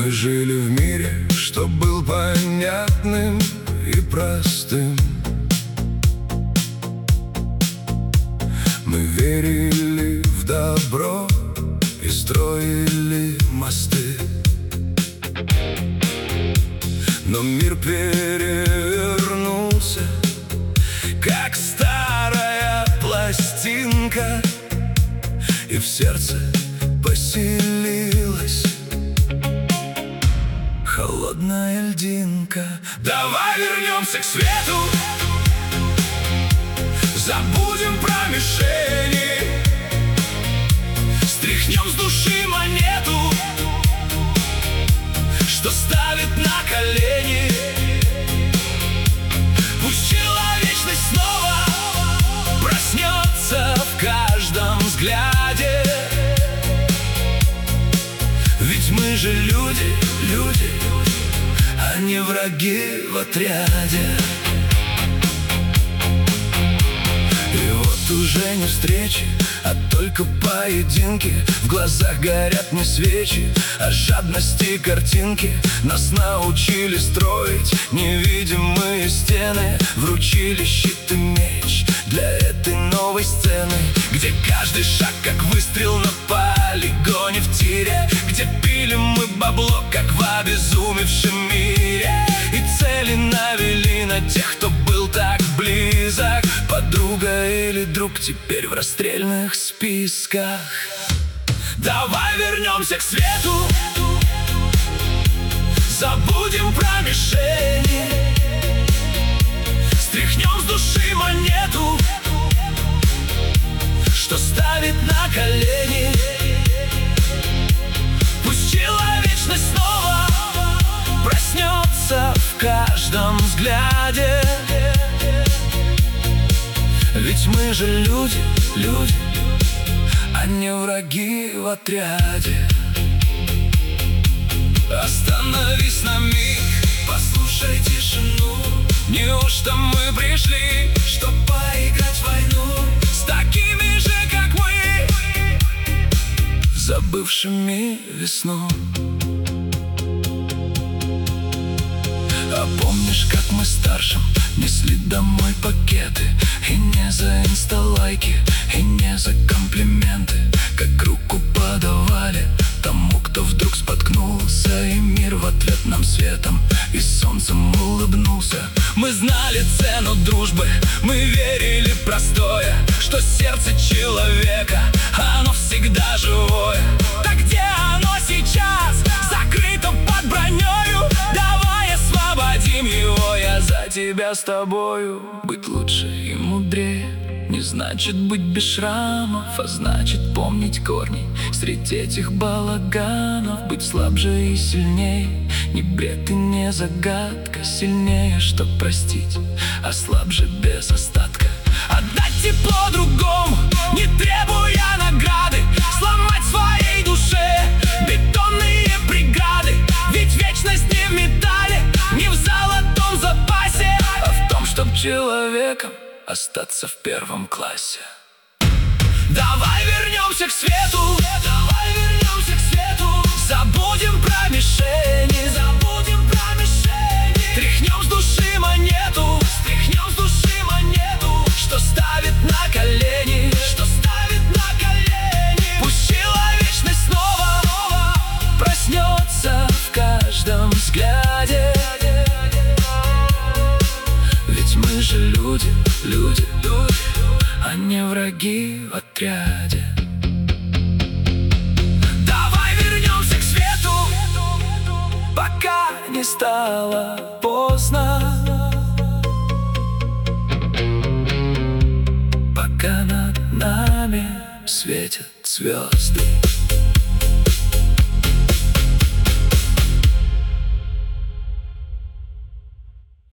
Мы жили в мире, что был понятным и простым. Мы верили в добро и строили мосты. Но мир перевернулся, как старая пластинка, и в сердце поселилась холодная льдинка. Давай вернемся к свету, забудем про мишени, стряхнем с души монету, что ставит на колени. Пусть человечность снова проснется в каждом взгляде. Ведь мы же люди, а не враги в отряде. И вот уже не встречи, а только поединки. В глазах горят не свечи, а жадности картинки. Нас научили строить невидимые стены, вручили щит и меч для этой новой сцены, где каждый шаг как выстрел на полигоне в тире, где пилим мы бабло, как в обезумевшем мире. И цели навели на тех, кто был так близок. Подруга или друг теперь в расстрельных списках. Давай вернемся к свету, забудем про мишени, стряхнем с души монету, что ставит на колени. Пусть человечность снова проснется в каждом взгляде. Ведь мы же люди, а не враги в отряде. Остановись на миг, послушай тишину. Неужто мы пришли, чтоб поиграть в войну с такими же, как мы, забывшими весну? А помнишь, как мы старшим несли домой пакеты? И не за инсталайки, и не за комплименты, как руку подавали тому, кто вдруг споткнулся. И мир в ответ нам светом и солнцем улыбнулся. Мы знали цену дружбы, мы верили простое, что сердце человека, оно всегда живое. Так где оно сейчас? Закрыто под бронёю. Давай освободим его, я за тебя с тобою. Быть лучше и мудрее не значит быть без шрамов, а значит помнить корни среди этих балаганов. Быть слабже и сильнее, не бред и не загадка. Сильнее, чтоб простить, а слабже без остатка. Отдать тепло другому, не требуя награды, сломать своей душе бетонные преграды. Ведь вечность не в металле, не в золотом запасе, а в том, чтоб человеком остаться в первом классе. Давай вернемся к свету, забудем про мишени, тряхнем с души монету, что ставит на колени. Пусть человечность снова проснется в каждом взгляде. Ведь мы же люди, а не враги в отряде. Давай вернемся к свету, пока не стало поздно, пока над нами светят звезды.